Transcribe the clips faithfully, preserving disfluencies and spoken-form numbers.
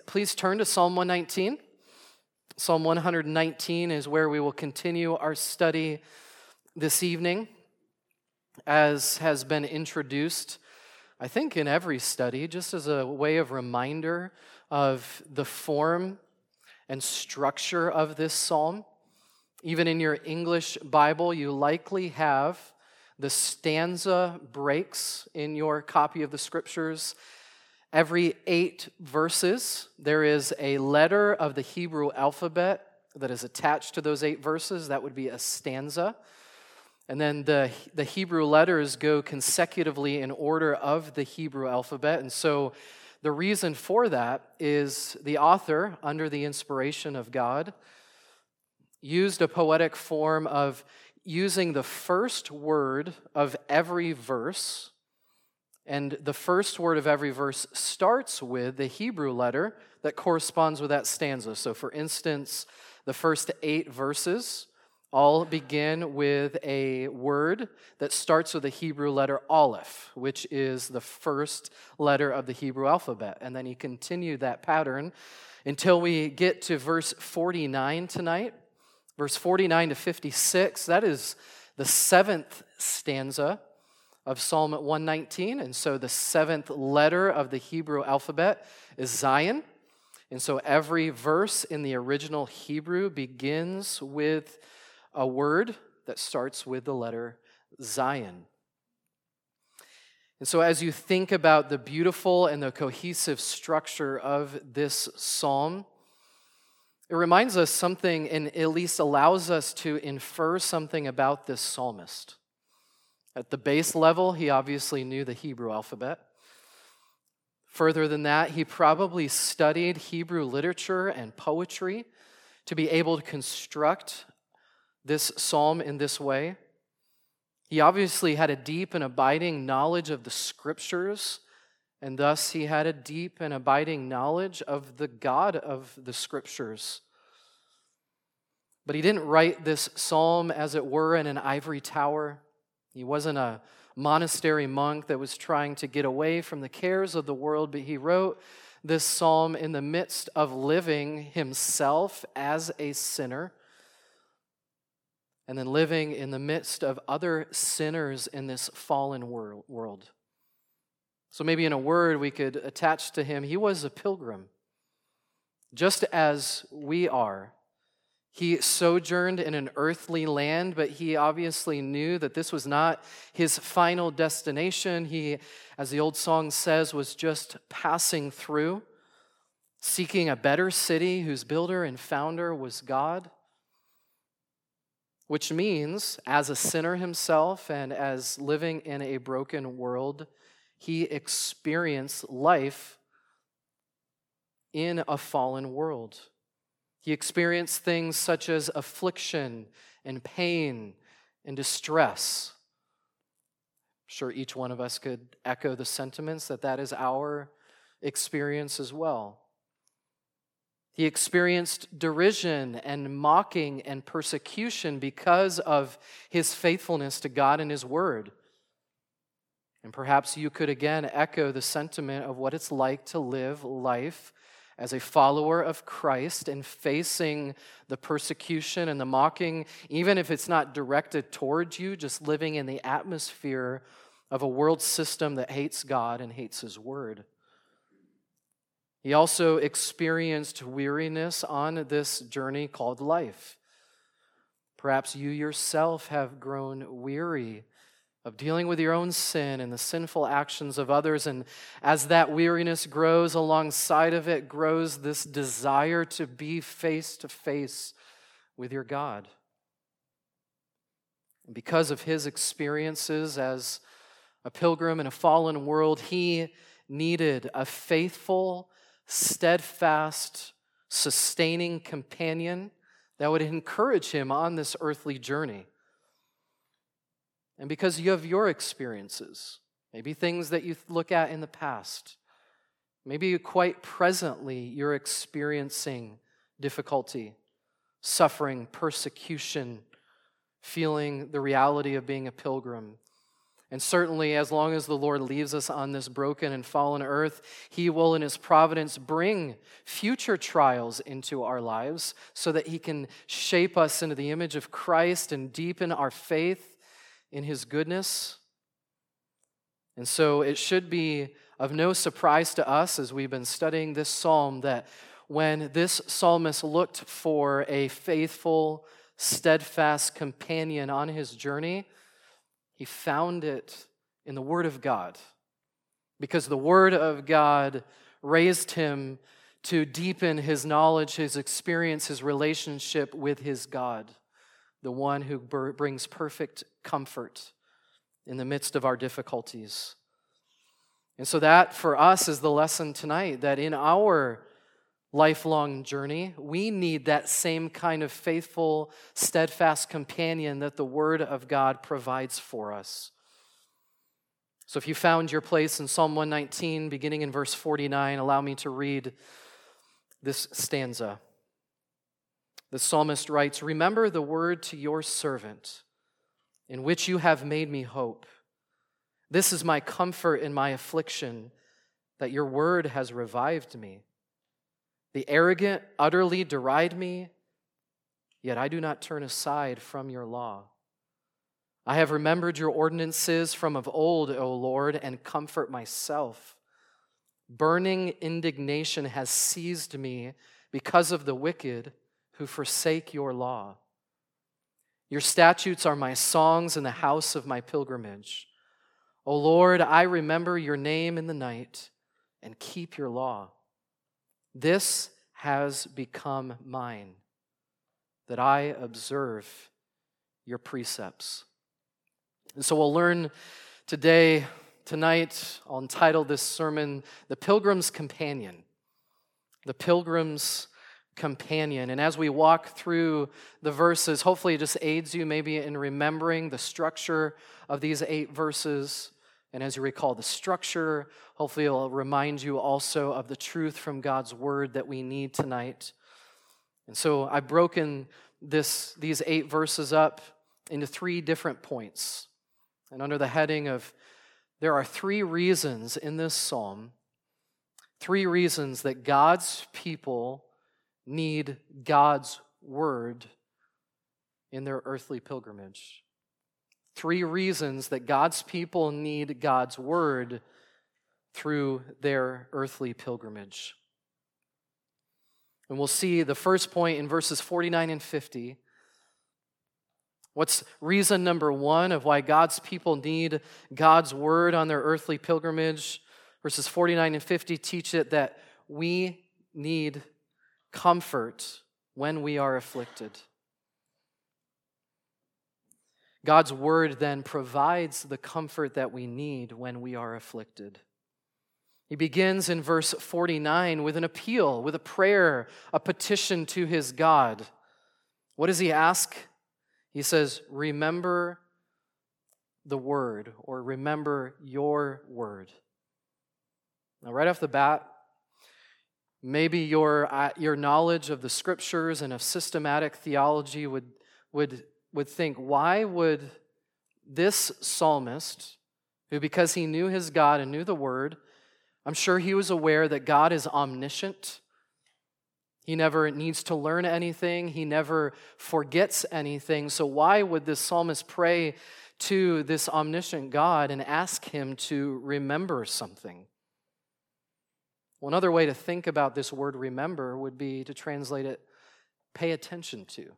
please turn to Psalm one nineteen. Psalm one nineteen is where we will continue our study this evening. As has been introduced, I think in every study, just as a way of reminder of the form and structure of this psalm. Even in your English Bible, you likely have the stanza breaks in your copy of the Scriptures. Every eight verses, there is a letter of the Hebrew alphabet that is attached to those eight verses. That would be a stanza. And then the, the Hebrew letters go consecutively in order of the Hebrew alphabet. And so the reason for that is the author, under the inspiration of God, used a poetic form of using the first word of every verse. And the first word of every verse starts with the Hebrew letter that corresponds with that stanza. So for instance, the first eight verses all begin with a word that starts with the Hebrew letter Aleph, which is the first letter of the Hebrew alphabet. And then you continue that pattern until we get to verse forty-nine tonight. Verse forty-nine to fifty-six, that is the seventh stanza of Psalm one nineteen. And so the seventh letter of the Hebrew alphabet is Zion. And so every verse in the original Hebrew begins with a word that starts with the letter Zion. And so as you think about the beautiful and the cohesive structure of this psalm, it reminds us something, and at least allows us to infer something about this psalmist. At the base level, he obviously knew the Hebrew alphabet. Further than that, he probably studied Hebrew literature and poetry to be able to construct this psalm in this way. He obviously had a deep and abiding knowledge of the Scriptures, and thus he had a deep and abiding knowledge of the God of the Scriptures. But he didn't write this psalm, as it were, in an ivory tower. He wasn't a monastery monk that was trying to get away from the cares of the world, but he wrote this psalm in the midst of living himself as a sinner, and then living in the midst of other sinners in this fallen world. So maybe in a word we could attach to him, he was a pilgrim. Just as we are. He sojourned in an earthly land, but he obviously knew that this was not his final destination. He, as the old song says, was just passing through, seeking a better city whose builder and founder was God. Which means, as a sinner himself and as living in a broken world, he experienced life in a fallen world. He experienced things such as affliction and pain and distress. I'm sure each one of us could echo the sentiments that that is our experience as well. He experienced derision and mocking and persecution because of his faithfulness to God and his word. And perhaps you could again echo the sentiment of what it's like to live life as a follower of Christ and facing the persecution and the mocking, even if it's not directed towards you, just living in the atmosphere of a world system that hates God and hates his word. He also experienced weariness on this journey called life. Perhaps you yourself have grown weary of dealing with your own sin and the sinful actions of others, and as that weariness grows, alongside of it grows this desire to be face to face with your God. And because of his experiences as a pilgrim in a fallen world, he needed a faithful, steadfast, sustaining companion that would encourage him on this earthly journey. And because you have your experiences, maybe things that you look at in the past, maybe quite presently you're experiencing difficulty, suffering, persecution, feeling the reality of being a pilgrim. And certainly, as long as the Lord leaves us on this broken and fallen earth, He will, in His providence, bring future trials into our lives so that He can shape us into the image of Christ and deepen our faith in His goodness. And so it should be of no surprise to us as we've been studying this psalm that when this psalmist looked for a faithful, steadfast companion on his journey, he found it in the Word of God, because the Word of God raised him to deepen his knowledge, his experience, his relationship with his God, the one who brings perfect comfort in the midst of our difficulties. And so that, for us, is the lesson tonight, that in our lifelong journey, we need that same kind of faithful, steadfast companion that the Word of God provides for us. So if you found your place in Psalm one nineteen, beginning in verse forty-nine, allow me to read this stanza. The psalmist writes, "Remember the word to your servant, in which you have made me hope. This is my comfort in my affliction, that your word has revived me. The arrogant utterly deride me, yet I do not turn aside from your law. I have remembered your ordinances from of old, O Lord, and comfort myself. Burning indignation has seized me because of the wicked who forsake your law. Your statutes are my songs in the house of my pilgrimage. O Lord, I remember your name in the night and keep your law. This has become mine, that I observe your precepts." And so we'll learn today, tonight, I'll entitle this sermon, "The Pilgrim's Companion." The Pilgrim's Companion. And as we walk through the verses, hopefully it just aids you maybe in remembering the structure of these eight verses. And as you recall the structure, hopefully it'll remind you also of the truth from God's Word that we need tonight. And so I've broken this, these eight verses up into three different points. And under the heading of, there are three reasons in this psalm, three reasons that God's people need God's Word in their earthly pilgrimage. Three reasons that God's people need God's Word through their earthly pilgrimage. And we'll see the first point in verses forty-nine and fifty. What's reason number one of why God's people need God's Word on their earthly pilgrimage? Verses forty-nine and fifty teach it that we need comfort when we are afflicted. God's Word then provides the comfort that we need when we are afflicted. He begins in verse forty-nine with an appeal, with a prayer, a petition to his God. What does he ask? He says, "Remember the Word," or "remember your Word." Now, right off the bat, maybe your, uh, your knowledge of the Scriptures and of systematic theology would, would would think, why would this psalmist, who because he knew his God and knew the Word, I'm sure he was aware that God is omniscient. He never needs to learn anything. He never forgets anything. So why would this psalmist pray to this omniscient God and ask him to remember something? Well, another way to think about this word remember would be to translate it pay attention to.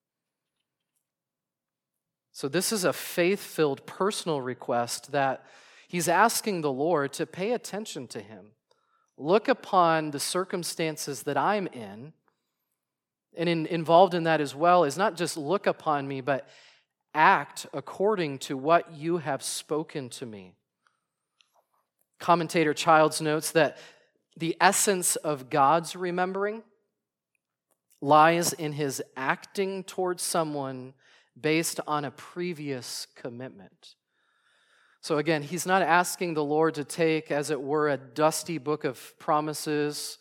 So this is a faith-filled personal request that he's asking the Lord to pay attention to him. Look upon the circumstances that I'm in, and in, involved in that as well is not just look upon me, but act according to what you have spoken to me. Commentator Childs notes that the essence of God's remembering lies in his acting towards someone based on a previous commitment. So again, he's not asking the Lord to take, as it were, a dusty book of promises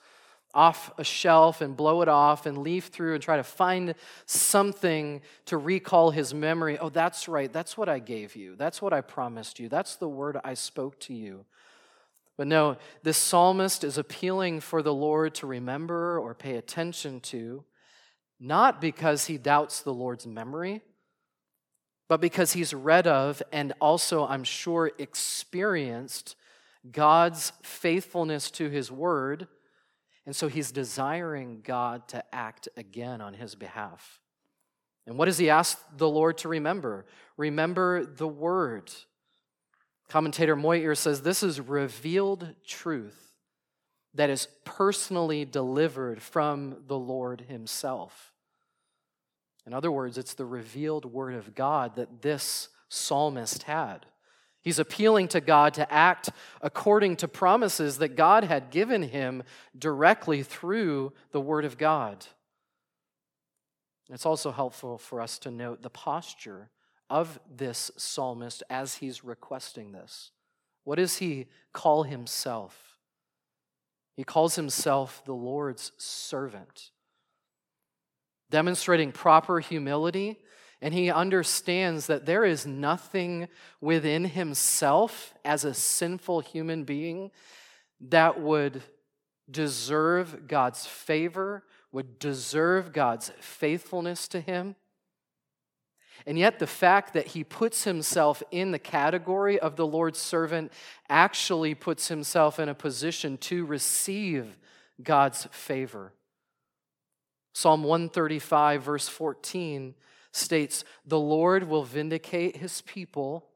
off a shelf and blow it off and leaf through and try to find something to recall his memory. Oh, that's right. That's what I gave you. That's what I promised you. That's the word I spoke to you. But no, this psalmist is appealing for the Lord to remember or pay attention to, not because he doubts the Lord's memory, but because he's read of and also, I'm sure, experienced God's faithfulness to his word. And so he's desiring God to act again on his behalf. And what does he ask the Lord to remember? Remember the word. Commentator Moyer says this is revealed truth that is personally delivered from the Lord himself. In other words, it's the revealed word of God that this psalmist had. He's appealing to God to act according to promises that God had given him directly through the Word of God. It's also helpful for us to note the posture of this psalmist as he's requesting this. What does he call himself? He calls himself the Lord's servant, demonstrating proper humility. And he understands that there is nothing within himself as a sinful human being that would deserve God's favor, would deserve God's faithfulness to him. And yet the fact that he puts himself in the category of the Lord's servant actually puts himself in a position to receive God's favor. Psalm one thirty-five, verse fourteen states, "The Lord will vindicate his people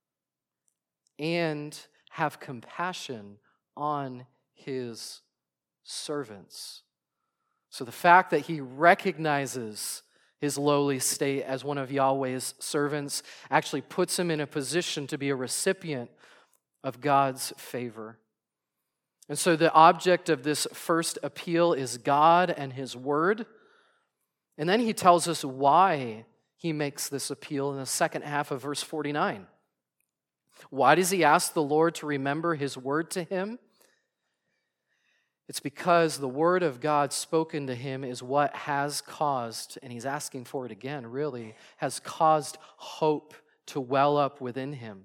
and have compassion on his servants." So the fact that he recognizes his lowly state as one of Yahweh's servants actually puts him in a position to be a recipient of God's favor. And so the object of this first appeal is God and his word. And then he tells us why he makes this appeal in the second half of verse forty-nine. Why does he ask the Lord to remember his word to him? It's because the word of God spoken to him is what has caused, and he's asking for it again, really, has caused hope to well up within him.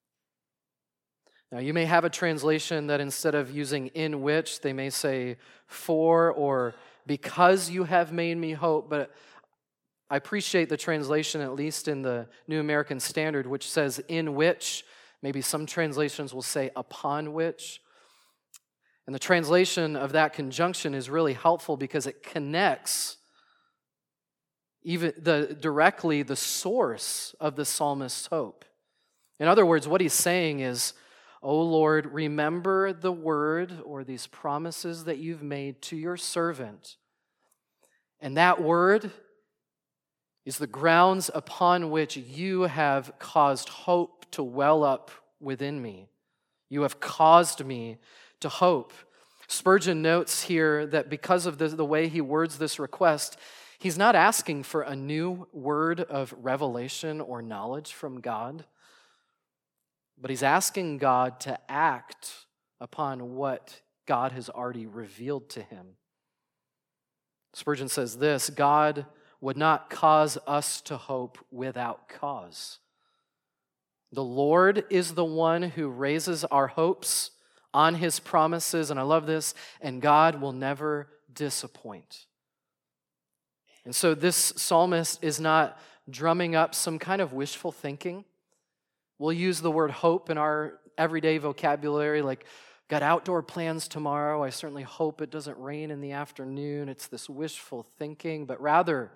Now, you may have a translation that instead of using in which, they may say for or because you have made me hope, but I appreciate the translation, at least in the New American Standard, which says in which. Maybe some translations will say upon which. And the translation of that conjunction is really helpful because it connects even the directly the source of the psalmist's hope. In other words, what he's saying is, "O Lord, remember the word or these promises that you've made to your servant. And that word is the grounds upon which you have caused hope to well up within me. You have caused me to hope." Spurgeon notes here that because of the, the way he words this request, he's not asking for a new word of revelation or knowledge from God, but he's asking God to act upon what God has already revealed to him. Spurgeon says this, "God would not cause us to hope without cause. The Lord is the one who raises our hopes on his promises," and I love this, "and God will never disappoint." And so this psalmist is not drumming up some kind of wishful thinking. We'll use the word hope in our everyday vocabulary, like, got outdoor plans tomorrow. I certainly hope it doesn't rain in the afternoon. It's this wishful thinking, but rather,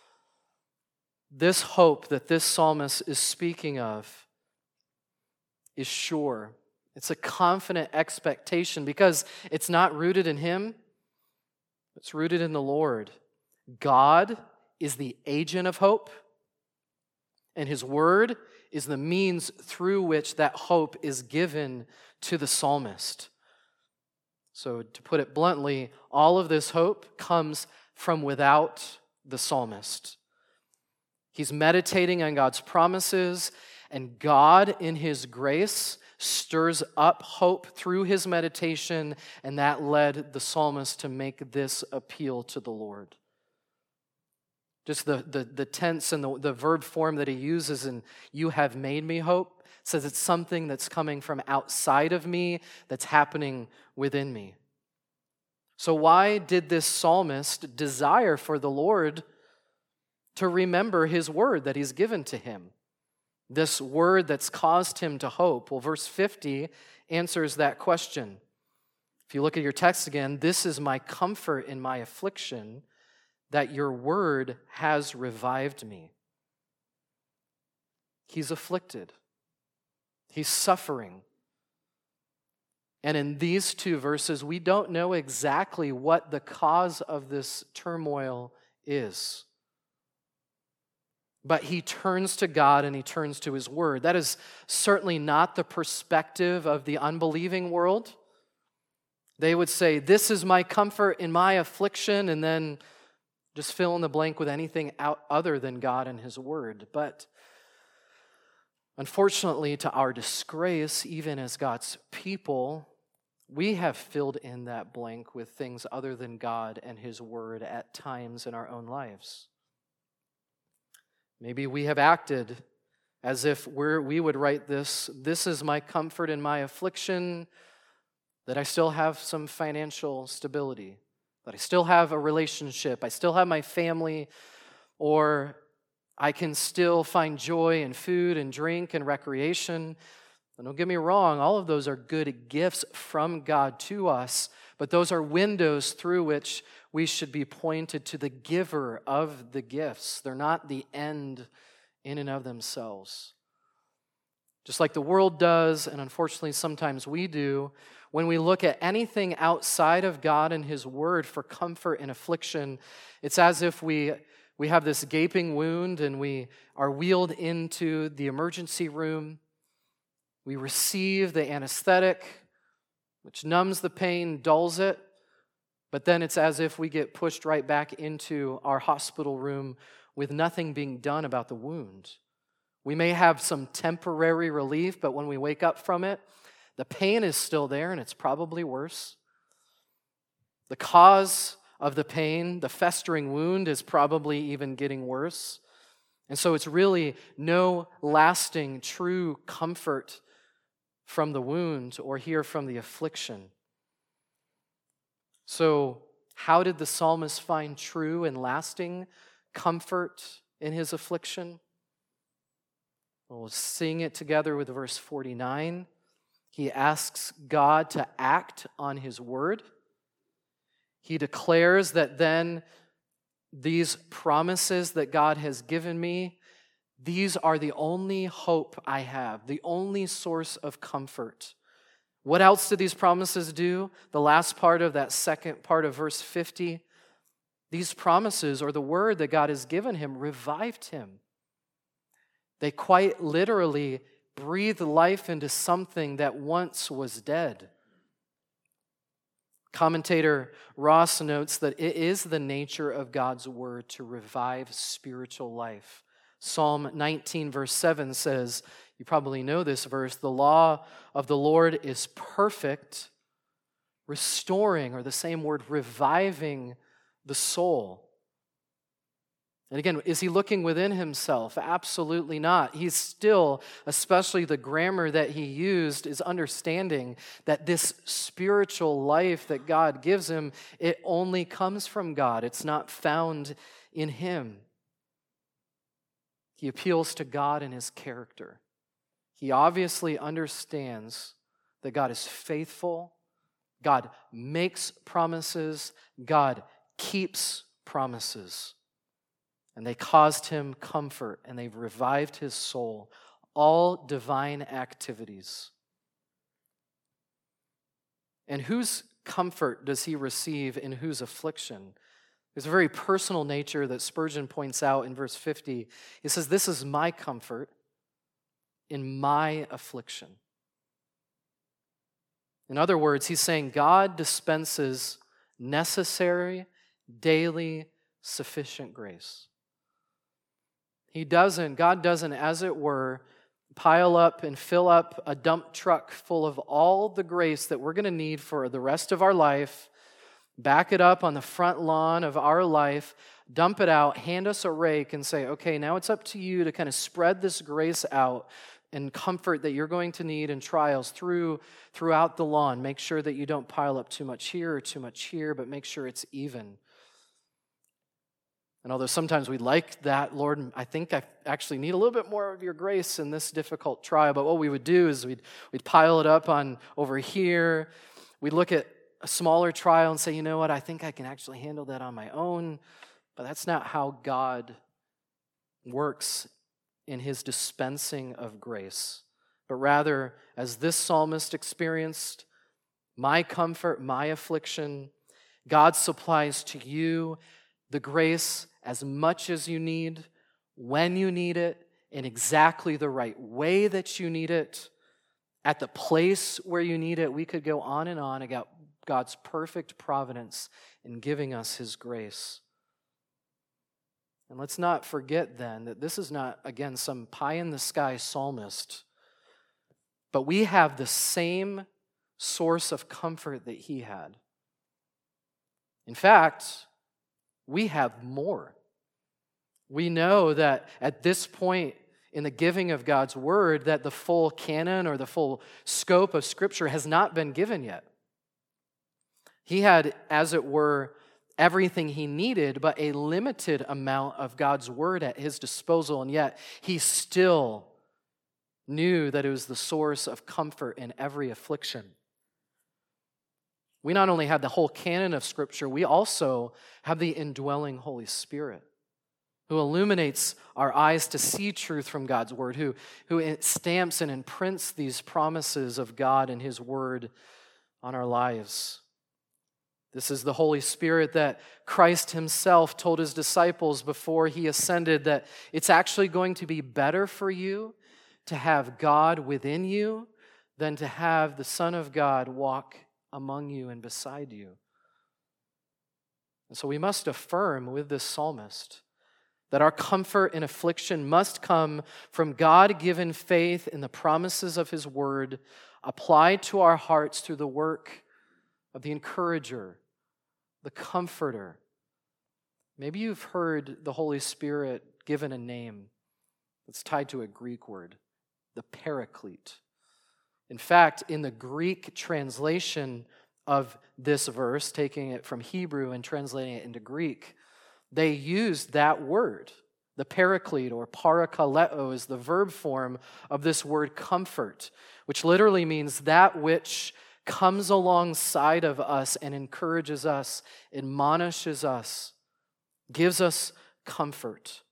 this hope that this psalmist is speaking of is sure. It's a confident expectation because it's not rooted in him, it's rooted in the Lord. God is the agent of hope, and his word is the means through which that hope is given to the psalmist. So to put it bluntly, all of this hope comes from without the psalmist. He's meditating on God's promises, and God in his grace stirs up hope through his meditation, and that led the psalmist to make this appeal to the Lord. Just the, the, the tense and the, the verb form that he uses in "you have made me hope" says it's something that's coming from outside of me, that's happening within me. So why did this psalmist desire for the Lord to remember his word that he's given to him? This word that's caused him to hope. Well, verse fifty answers that question. If you look at your text again, "This is my comfort in my affliction, that your word has revived me." He's afflicted. He's suffering. And in these two verses, we don't know exactly what the cause of this turmoil is. But he turns to God and he turns to his word. That is certainly not the perspective of the unbelieving world. They would say, "This is my comfort in my affliction," and then just fill in the blank with anything out other than God and his word. But unfortunately, to our disgrace, even as God's people, we have filled in that blank with things other than God and his word at times in our own lives. Maybe we have acted as if we're, we would write this, "This is my comfort in my affliction, that I still have some financial stability, that I still have a relationship, I still have my family, or I can still find joy in food and drink and recreation." And don't get me wrong, all of those are good gifts from God to us, but those are windows through which we should be pointed to the giver of the gifts. They're not the end in and of themselves. Just like the world does, and unfortunately sometimes we do, when we look at anything outside of God and his word for comfort in affliction, it's as if we, we have this gaping wound and we are wheeled into the emergency room. We receive the anesthetic, which numbs the pain, dulls it, but then it's as if we get pushed right back into our hospital room with nothing being done about the wound. We may have some temporary relief, but when we wake up from it, the pain is still there and it's probably worse. The cause of the pain, the festering wound, is probably even getting worse. And so it's really no lasting, true comfort from the wound or here from the affliction. So, how did the psalmist find true and lasting comfort in his affliction? Well, we'll sing it together with verse forty-nine. He asks God to act on his word. He declares that then these promises that God has given me, these are the only hope I have, the only source of comfort. What else do these promises do? The last part of that second part of verse fifty, these promises, or the word that God has given him, revived him. They quite literally breathed life into something that once was dead. Commentator Ross notes that it is the nature of God's word to revive spiritual life. Psalm nineteen, verse seven says, you probably know this verse, "The law of the Lord is perfect, restoring," or the same word, reviving the soul. And again, is he looking within himself? Absolutely not. He's still, especially the grammar that he used, is understanding that this spiritual life that God gives him, it only comes from God. It's not found in him. He appeals to God and his character. He obviously understands that God is faithful, God makes promises, God keeps promises. And they caused him comfort, and they've revived his soul. All divine activities. And whose comfort does he receive in whose affliction? There's a very personal nature that Spurgeon points out in verse fifty. He says, "This is my comfort in my affliction." In other words, he's saying God dispenses necessary, daily, sufficient grace. He doesn't, God doesn't, as it were, pile up and fill up a dump truck full of all the grace that we're going to need for the rest of our life, back it up on the front lawn of our life, dump it out, hand us a rake, and say, okay, now it's up to you to kind of spread this grace out and comfort that you're going to need in trials through throughout the lawn. Make sure that you don't pile up too much here or too much here, but make sure it's even. And although sometimes we like that, Lord, I think I actually need a little bit more of your grace in this difficult trial. But what we would do is we'd, we'd pile it up on over here. We'd look at a smaller trial and say, you know what, I think I can actually handle that on my own. But that's not how God works in his dispensing of grace. But rather, as this psalmist experienced, my comfort, my affliction, God supplies to you the grace as much as you need, when you need it, in exactly the right way that you need it, at the place where you need it. We could go on and on about God's perfect providence in giving us his grace. And let's not forget then that this is not, again, some pie-in-the-sky psalmist, but we have the same source of comfort that he had. In fact, we have more. We know that at this point in the giving of God's word, that the full canon or the full scope of Scripture has not been given yet. He had, as it were, everything he needed, but a limited amount of God's word at his disposal, and yet he still knew that it was the source of comfort in every affliction. We not only have the whole canon of Scripture, we also have the indwelling Holy Spirit who illuminates our eyes to see truth from God's word, who, who stamps and imprints these promises of God and his word on our lives. This is the Holy Spirit that Christ himself told his disciples before he ascended that it's actually going to be better for you to have God within you than to have the Son of God walk among you and beside you. And so we must affirm with this psalmist that our comfort in affliction must come from God-given faith in the promises of his word applied to our hearts through the work of the encourager, the comforter. Maybe you've heard the Holy Spirit given a name that's tied to a Greek word, the Paraclete. In fact, in the Greek translation of this verse, taking it from Hebrew and translating it into Greek, they used that word. The Paraclete, or parakaleo, is the verb form of this word comfort, which literally means that which comes alongside of us and encourages us, admonishes us, gives us comfort.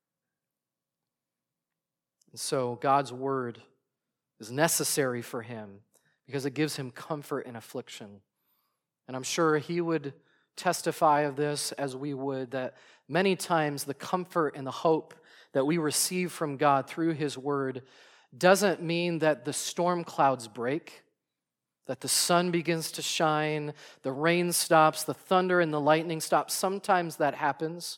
And so God's word is necessary for him because it gives him comfort in affliction. And I'm sure he would testify of this as we would, that many times the comfort and the hope that we receive from God through his word doesn't mean that the storm clouds break, that the sun begins to shine, the rain stops, the thunder and the lightning stops. Sometimes that happens.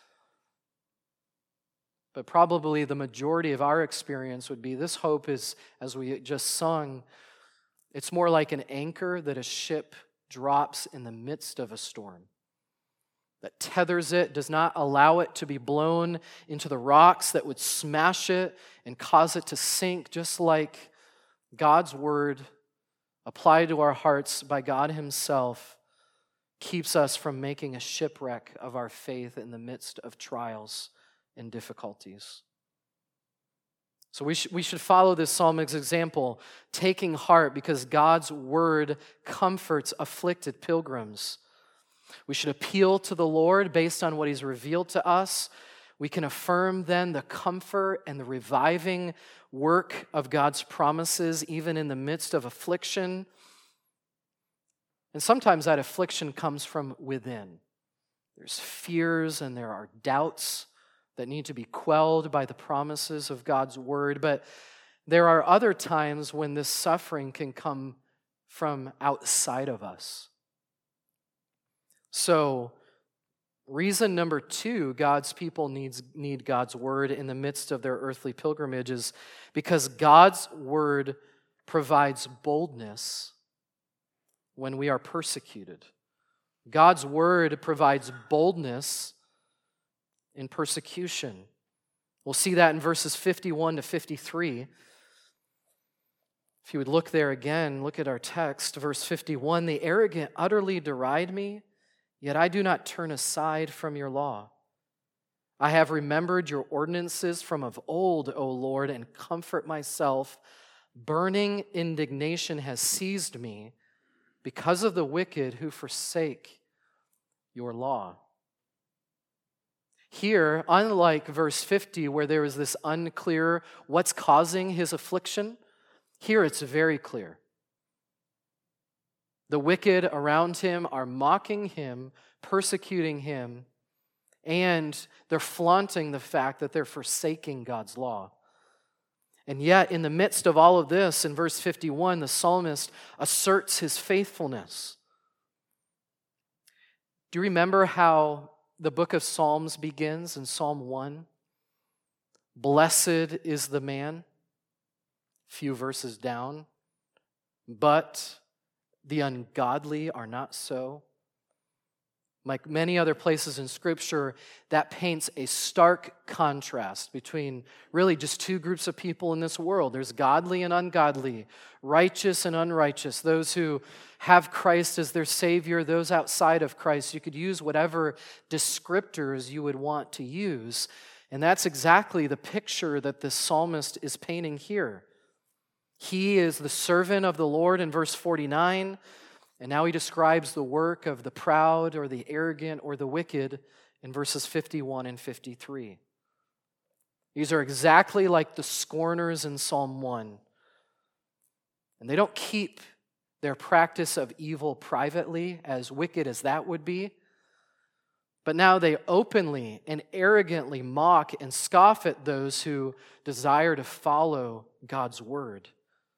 But probably the majority of our experience would be this hope is, as we just sung, it's more like an anchor that a ship drops in the midst of a storm, that tethers it, does not allow it to be blown into the rocks that would smash it and cause it to sink, just like God's word applied to our hearts by God himself keeps us from making a shipwreck of our faith in the midst of trials and difficulties. So we, sh- we should follow this psalmist's example, taking heart because God's word comforts afflicted pilgrims. We should appeal to the Lord based on what he's revealed to us. We can affirm then the comfort and the reviving work of God's promises even in the midst of affliction. And sometimes that affliction comes from within. There's fears and there are doubts that need to be quelled by the promises of God's word. But there are other times when this suffering can come from outside of us. So Reason number two, God's people needs, need God's word in the midst of their earthly pilgrimage is because God's word provides boldness when we are persecuted. God's word provides boldness in persecution. We'll see that in verses fifty-one to fifty-three. If you would look there again, look at our text, verse fifty-one, "The arrogant utterly deride me, yet I do not turn aside from your law. I have remembered your ordinances from of old, O Lord, and comfort myself. Burning indignation has seized me because of the wicked who forsake your law." Here, unlike verse fifty, where there is this unclear what's causing his affliction, here it's very clear. The wicked around him are mocking him, persecuting him, and they're flaunting the fact that they're forsaking God's law. And yet, in the midst of all of this, in verse fifty-one, the psalmist asserts his faithfulness. Do you remember how the book of Psalms begins in Psalm one? "Blessed is the man," few verses down, "but the ungodly are not so." Like many other places in Scripture, that paints a stark contrast between really just two groups of people in this world. There's godly and ungodly, righteous and unrighteous, those who have Christ as their Savior, those outside of Christ. You could use whatever descriptors you would want to use, and that's exactly the picture that the psalmist is painting here. He is the servant of the Lord in verse forty-nine, and now he describes the work of the proud or the arrogant or the wicked in verses fifty-one and fifty-three. These are exactly like the scorners in Psalm one. And they don't keep their practice of evil privately, as wicked as that would be, but now they openly and arrogantly mock and scoff at those who desire to follow God's word.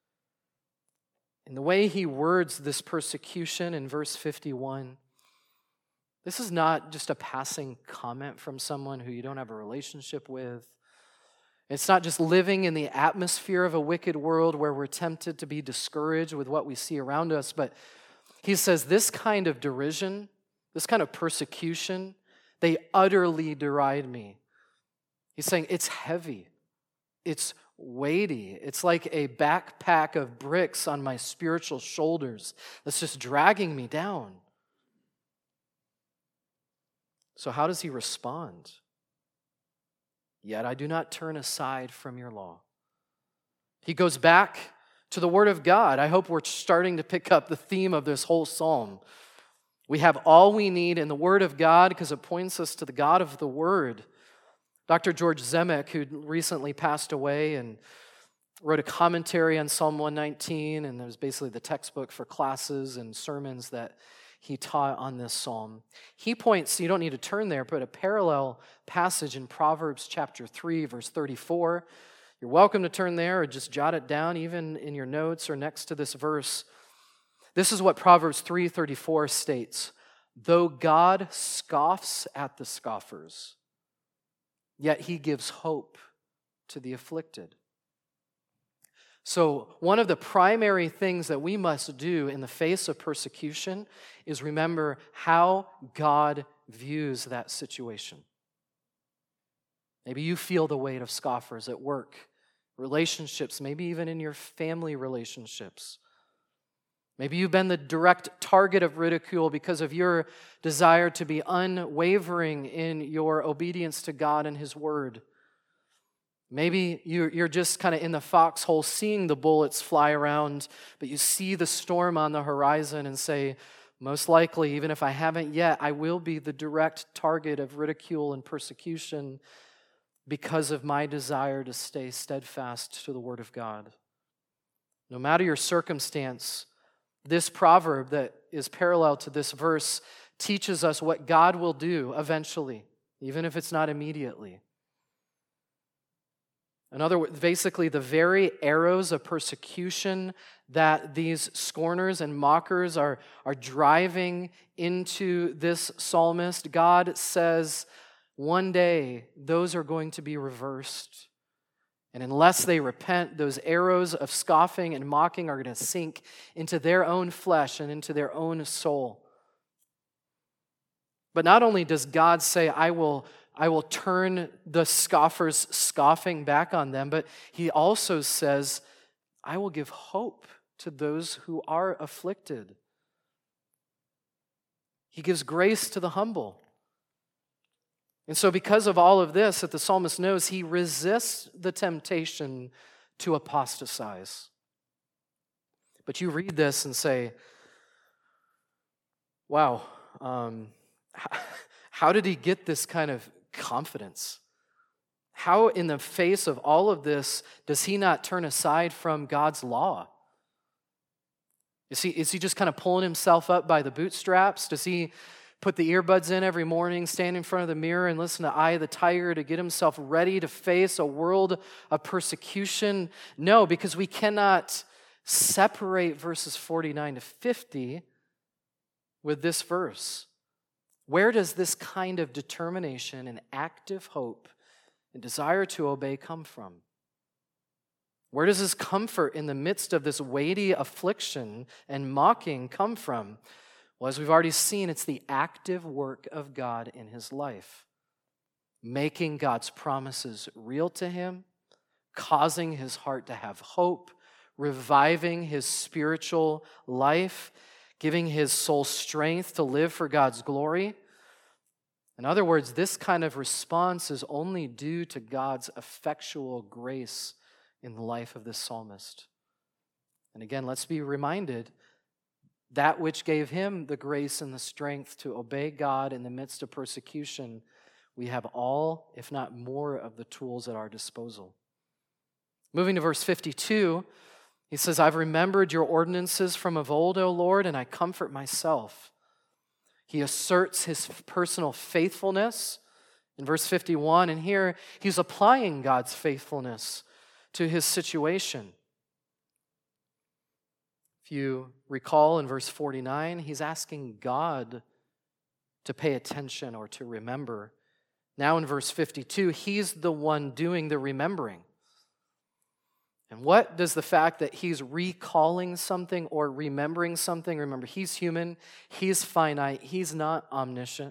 And the way he words this persecution in verse fifty-one, this is not just a passing comment from someone who you don't have a relationship with. It's not just living in the atmosphere of a wicked world where we're tempted to be discouraged with what we see around us, but he says this kind of derision, this kind of persecution, they utterly deride me. He's saying it's heavy, it's weighty. It's like a backpack of bricks on my spiritual shoulders that's just dragging me down. So how does he respond? "Yet I do not turn aside from your law." He goes back to the Word of God. I hope we're starting to pick up the theme of this whole psalm. We have all we need in the Word of God because it points us to the God of the Word. Doctor George Zemek, who recently passed away and wrote a commentary on Psalm one nineteen, and it was basically the textbook for classes and sermons that he taught on this psalm. He points, you don't need to turn there, but a parallel passage in Proverbs chapter three, verse thirty-four. You're welcome to turn there or just jot it down, even in your notes or next to this verse. This is what Proverbs three thirty-four states: "Though God scoffs at the scoffers, yet he gives hope to the afflicted." So one of the primary things that we must do in the face of persecution is remember how God views that situation. Maybe you feel the weight of scoffers at work, relationships, maybe even in your family relationships. Maybe you've been the direct target of ridicule because of your desire to be unwavering in your obedience to God and His Word. Maybe you're just kind of in the foxhole seeing the bullets fly around, but you see the storm on the horizon and say, most likely, even if I haven't yet, I will be the direct target of ridicule and persecution because of my desire to stay steadfast to the Word of God. No matter your circumstance, this proverb that is parallel to this verse teaches us what God will do eventually, even if it's not immediately. In other words, basically the very arrows of persecution that these scorners and mockers are, are driving into this psalmist, God says one day those are going to be reversed. And unless they repent, those arrows of scoffing and mocking are going to sink into their own flesh and into their own soul. But not only does God say, I will, I will turn the scoffers' scoffing back on them, but he also says, I will give hope to those who are afflicted. He gives grace to the humble. And so because of all of this that the psalmist knows, he resists the temptation to apostatize. But you read this and say, wow, um, how did he get this kind of confidence? How in the face of all of this does he not turn aside from God's law? Is he, is he just kind of pulling himself up by the bootstraps? Does he put the earbuds in every morning, stand in front of the mirror and listen to Eye of the Tiger to get himself ready to face a world of persecution? No, because we cannot separate verses forty-nine to fifty with this verse. Where does this kind of determination and active hope and desire to obey come from? Where does this comfort in the midst of this weighty affliction and mocking come from? Well, as we've already seen, it's the active work of God in his life, making God's promises real to him, causing his heart to have hope, reviving his spiritual life, giving his soul strength to live for God's glory. In other words, this kind of response is only due to God's effectual grace in the life of this psalmist. And again, let's be reminded, that which gave him the grace and the strength to obey God in the midst of persecution, we have all, if not more, of the tools at our disposal. Moving to verse fifty-two, he says, I've remembered your ordinances from of old, O Lord, and I comfort myself. He asserts his personal faithfulness in verse fifty-one, and here he's applying God's faithfulness to his situation. If you recall in verse forty-nine, he's asking God to pay attention or to remember. Now in verse fifty-two, he's the one doing the remembering. And what does the fact that he's recalling something or remembering something, remember, he's human, he's finite, he's not omniscient.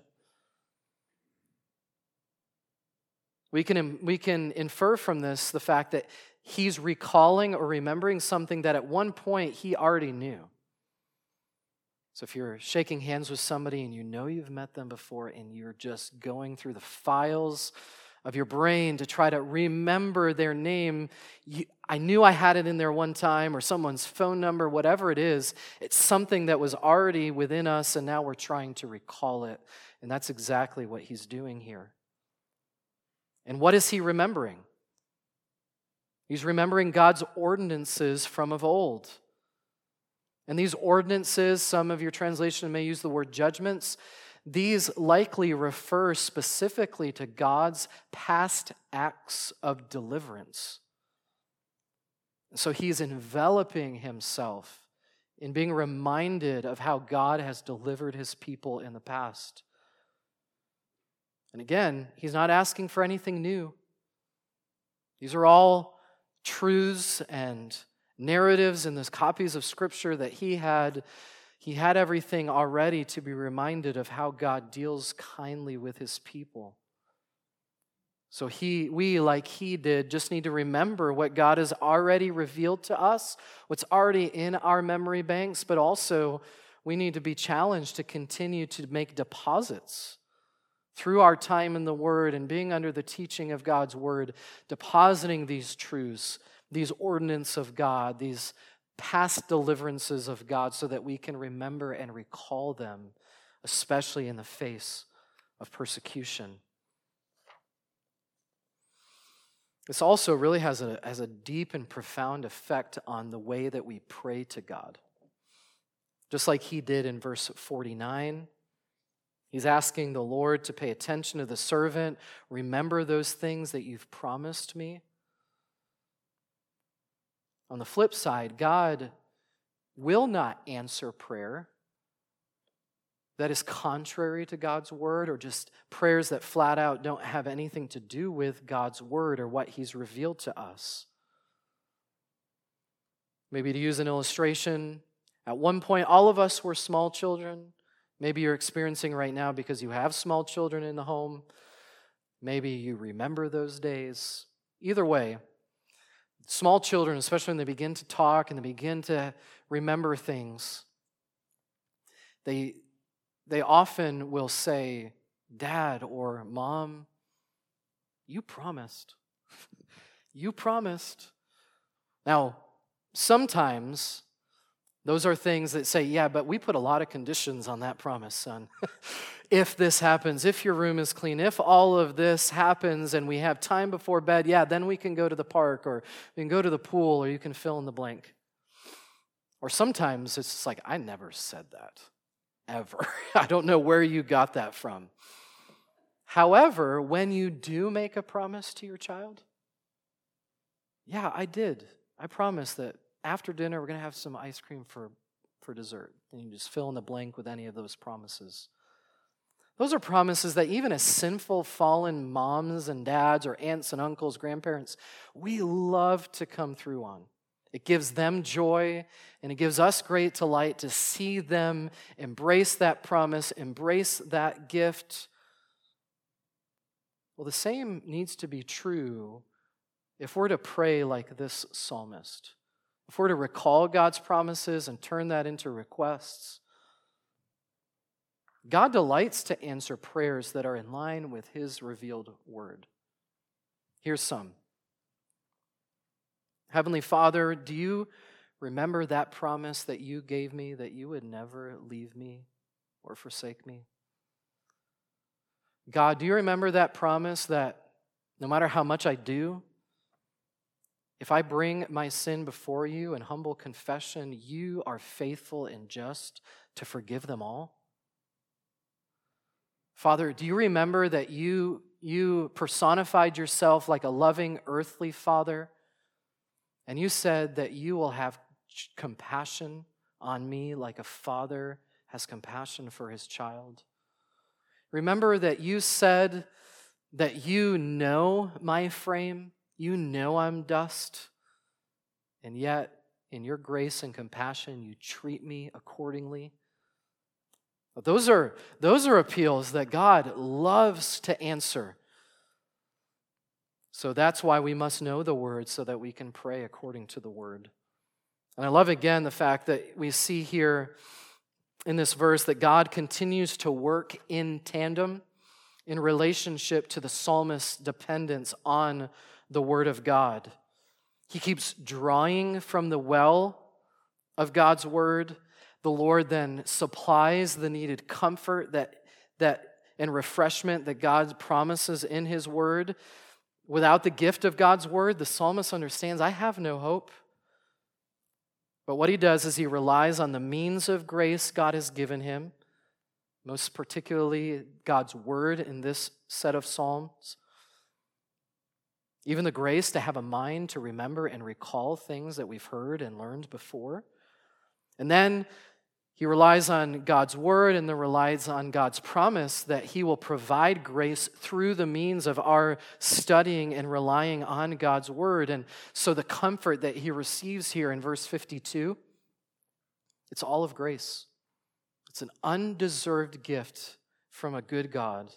We can, we can infer from this the fact that he's recalling or remembering something that at one point he already knew. So if you're shaking hands with somebody and you know you've met them before and you're just going through the files of your brain to try to remember their name, you, I knew I had it in there one time, or someone's phone number, whatever it is, it's something that was already within us and now we're trying to recall it. And that's exactly what he's doing here. And what is he remembering? He's remembering God's ordinances from of old. And these ordinances, some of your translation may use the word judgments, these likely refer specifically to God's past acts of deliverance. So he's enveloping himself in being reminded of how God has delivered his people in the past. And again, he's not asking for anything new. These are all truths and narratives in the copies of Scripture that he had. He had everything already to be reminded of how God deals kindly with his people. So he, we, like he did, just need to remember what God has already revealed to us, what's already in our memory banks, but also we need to be challenged to continue to make deposits through our time in the Word and being under the teaching of God's Word, depositing these truths, these ordinances of God, these past deliverances of God, so that we can remember and recall them, especially in the face of persecution. This also really has a, has a deep and profound effect on the way that we pray to God. Just like he did in verse forty-nine, he's asking the Lord to pay attention to the servant. Remember those things that you've promised me. On the flip side, God will not answer prayer that is contrary to God's word, or just prayers that flat out don't have anything to do with God's word or what he's revealed to us. Maybe to use an illustration, at one point all of us were small children. Maybe you're experiencing right now because you have small children in the home. Maybe you remember those days. Either way, small children, especially when they begin to talk and they begin to remember things, they, they often will say, "Dad," or "Mom, you promised. You promised." Now, sometimes those are things that say, "Yeah, but we put a lot of conditions on that promise, son." If this happens, if your room is clean, if all of this happens and we have time before bed, yeah, then we can go to the park, or we can go to the pool, or you can fill in the blank. Or sometimes it's just like, "I never said that, ever." I don't know where you got that from. However, when you do make a promise to your child, "Yeah, I did. I promised that after dinner we're going to have some ice cream for, for dessert." And you just fill in the blank with any of those promises. Those are promises that even as sinful, fallen moms and dads or aunts and uncles, grandparents, we love to come through on. It gives them joy, and it gives us great delight to see them embrace that promise, embrace that gift. Well, the same needs to be true if we're to pray like this psalmist. If we're to recall God's promises and turn that into requests. God delights to answer prayers that are in line with his revealed word. Here's some. Heavenly Father, do you remember that promise that you gave me, that you would never leave me or forsake me? God, do you remember that promise that no matter how much I do, if I bring my sin before you in humble confession, you are faithful and just to forgive them all? Father, do you remember that you, you personified yourself like a loving earthly father? And you said that you will have compassion on me like a father has compassion for his child. Remember that you said that you know my frame, you know I'm dust, and yet in your grace and compassion you treat me accordingly. But those are, those are appeals that God loves to answer. So that's why we must know the word so that we can pray according to the word. And I love again the fact that we see here in this verse that God continues to work in tandem in relationship to the psalmist's dependence on the word of God. He keeps drawing from the well of God's word. The Lord then supplies the needed comfort that, that and refreshment that God promises in his word. Without the gift of God's word, the psalmist understands, I have no hope. But what he does is he relies on the means of grace God has given him, most particularly God's word in this set of psalms. Even the grace to have a mind to remember and recall things that we've heard and learned before. And then he relies on God's word and then relies on God's promise that he will provide grace through the means of our studying and relying on God's word. And so the comfort that he receives here in verse fifty-two, it's all of grace. It's an undeserved gift from a good God.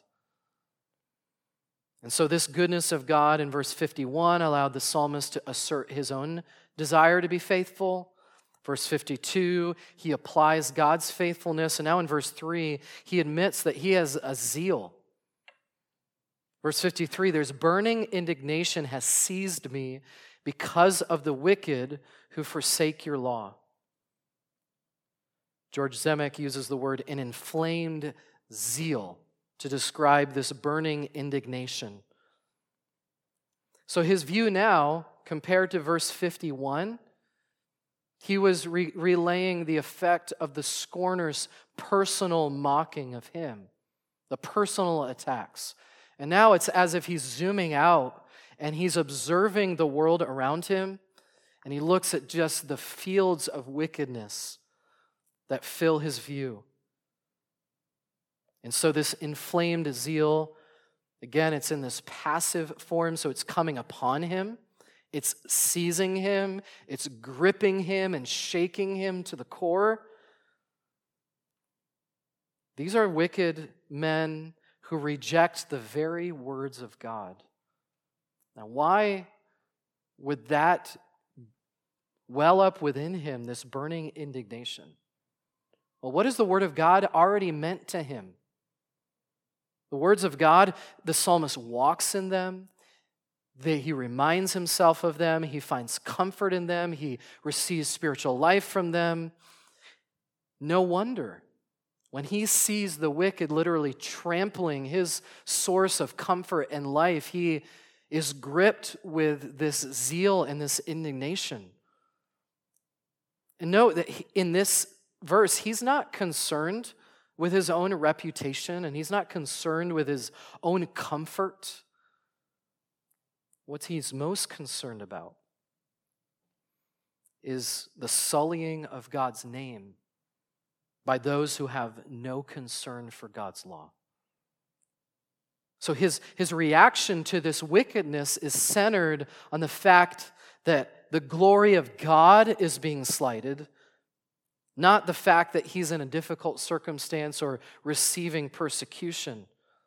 And so this goodness of God in verse fifty-one allowed the psalmist to assert his own desire to be faithful. Verse fifty-two, he applies God's faithfulness. And now in verse three, he admits that he has a zeal. Verse fifty-three, there's burning indignation has seized me because of the wicked who forsake your law. George Zemek uses the word an inflamed zeal to describe this burning indignation. So his view now, compared to verse fifty-one, he was re- relaying the effect of the scorner's personal mocking of him, the personal attacks. And now it's as if he's zooming out and he's observing the world around him, And he looks at just the fields of wickedness that fill his view. And so this inflamed zeal, again, it's in this passive form, so it's coming upon him. It's seizing him. It's gripping him and shaking him to the core. These are wicked men who reject the very words of God. Now, why would that well up within him, this burning indignation? Well, what has the word of God already meant to him? The words of God, the psalmist walks in them. They, he reminds himself of them. He finds comfort in them. He receives spiritual life from them. No wonder when he sees the wicked literally trampling his source of comfort and life, he is gripped with this zeal and this indignation. And note that in this verse, he's not concerned with his own reputation, and he's not concerned with his own comfort. What he's most concerned about is the sullying of God's name by those who have no concern for God's law. So his, his reaction to this wickedness is centered on the fact that the glory of God is being slighted, not the fact that he's in a difficult circumstance or receiving persecution.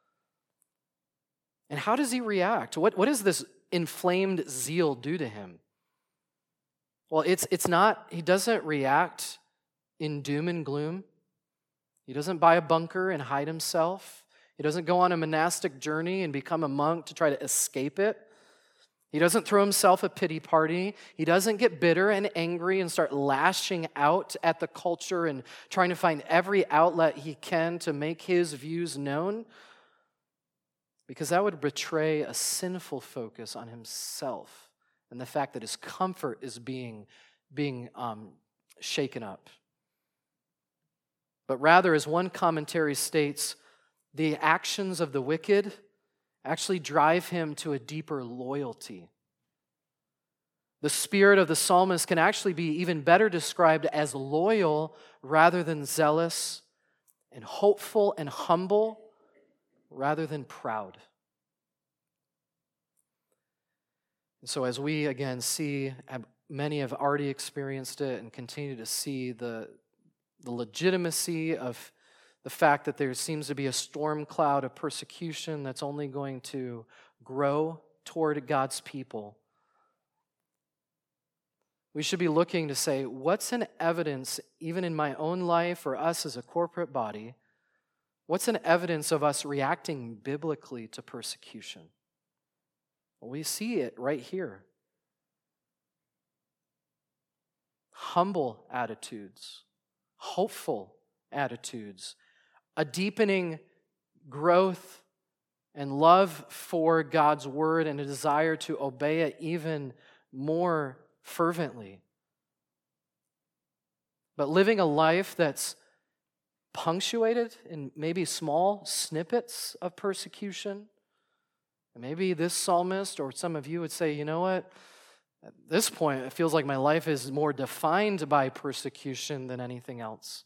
And how does he react? What, what does this inflamed zeal do to him? Well, it's, it's not, he doesn't react in doom and gloom. He doesn't buy a bunker and hide himself. He doesn't go on a monastic journey and become a monk to try to escape it. He doesn't throw himself a pity party. He doesn't get bitter and angry and start lashing out at the culture and trying to find every outlet he can to make his views known, because that would betray a sinful focus on himself and the fact that his comfort is being, being um, shaken up. But rather, as one commentary states, the actions of the wicked actually drive him to a deeper loyalty. The spirit of the psalmist can actually be even better described as loyal rather than zealous, and hopeful and humble rather than proud. And so as we again see, many have already experienced it and continue to see the, the legitimacy of the fact that there seems to be a storm cloud of persecution that's only going to grow toward God's people. We should be looking to say, what's an evidence, even in my own life or us as a corporate body, what's an evidence of us reacting biblically to persecution? Well, we see it right here. Humble attitudes, hopeful attitudes, a deepening growth and love for God's word and a desire to obey it even more fervently. But living a life that's punctuated in maybe small snippets of persecution. And maybe this psalmist or some of you would say, you know what? At this point, it feels like my life is more defined by persecution than anything else.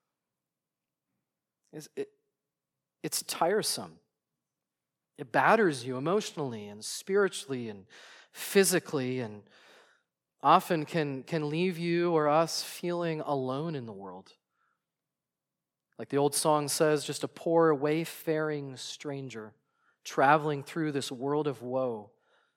It's, it, it's tiresome. It batters you emotionally and spiritually and physically, and often can, can leave you or us feeling alone in the world. Like the old song says, just a poor wayfaring stranger traveling through this world of woe.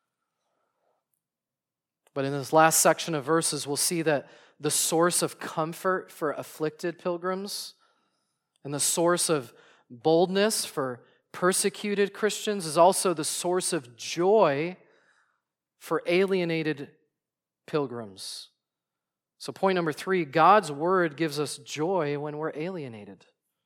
But in this last section of verses, we'll see that the source of comfort for afflicted pilgrims and the source of boldness for persecuted Christians is also the source of joy for alienated pilgrims. So point number three, God's word gives us joy when we're alienated.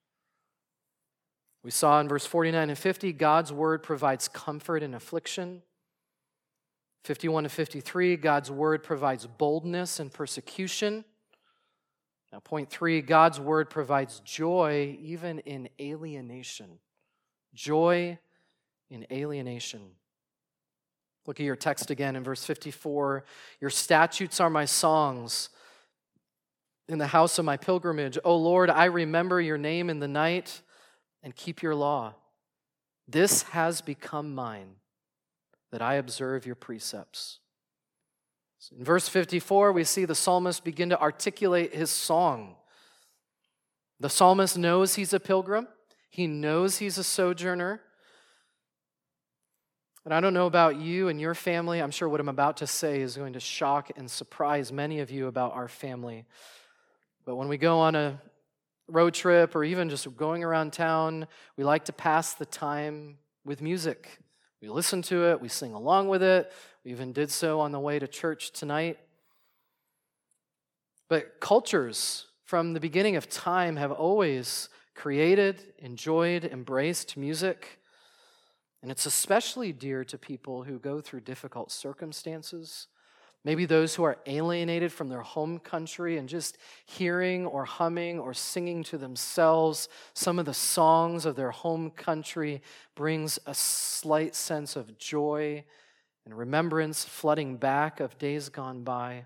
We saw in verse forty-nine and fifty, God's word provides comfort in affliction. fifty-one to fifty-three, God's word provides boldness in persecution. Now, point three, God's word provides joy even in alienation. Joy in alienation. Look at your text again in verse fifty-four. Your statutes are my songs in the house of my pilgrimage. O Lord, I remember your name in the night and keep your law. This has become mine, that I observe your precepts. In verse fifty-four, we see the psalmist begin to articulate his song. The psalmist knows he's a pilgrim. He knows he's a sojourner. And I don't know about you and your family. I'm sure what I'm about to say is going to shock and surprise many of you about our family. But when we go on a road trip or even just going around town, we like to pass the time with music. We listen to it, we sing along with it. We even did so on the way to church tonight. But cultures from the beginning of time have always created, enjoyed, embraced music. And it's especially dear to people who go through difficult circumstances. Maybe those who are alienated from their home country, and just hearing or humming or singing to themselves some of the songs of their home country brings a slight sense of joy and remembrance flooding back of days gone by.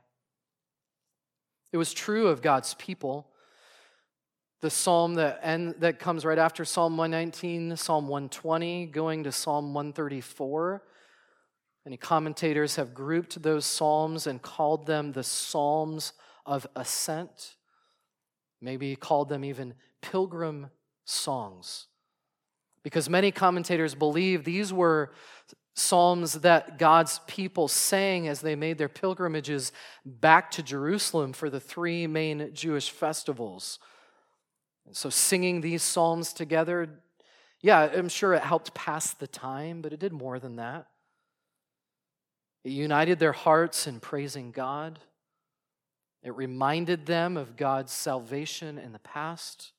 It was true of God's people. The psalm that end, that comes right after Psalm one nineteen, Psalm one twenty, going to Psalm one thirty-four. Many commentators have grouped those psalms and called them the Psalms of Ascent. Maybe called them even pilgrim songs. Because many commentators believe these were psalms that God's people sang as they made their pilgrimages back to Jerusalem for the three main Jewish festivals. And so singing these psalms together, yeah, I'm sure it helped pass the time, but it did more than that. It united their hearts in praising God. It reminded them of God's salvation in the past.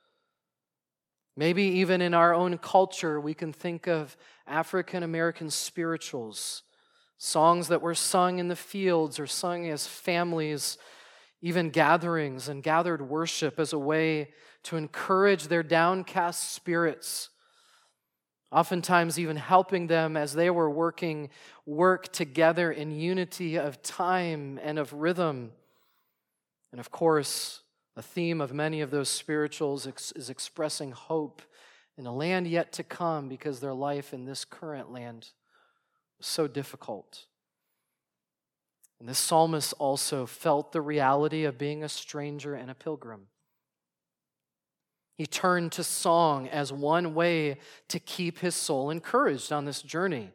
Maybe even in our own culture, we can think of African American spirituals, songs that were sung in the fields or sung as families, even gatherings and gathered worship as a way to encourage their downcast spirits, oftentimes even helping them as they were working work together in unity of time and of rhythm. And of course, a theme of many of those spirituals is expressing hope in a land yet to come, because their life in this current land was so difficult. And this psalmist also felt the reality of being a stranger and a pilgrim. He turned to song as one way to keep his soul encouraged on this journey.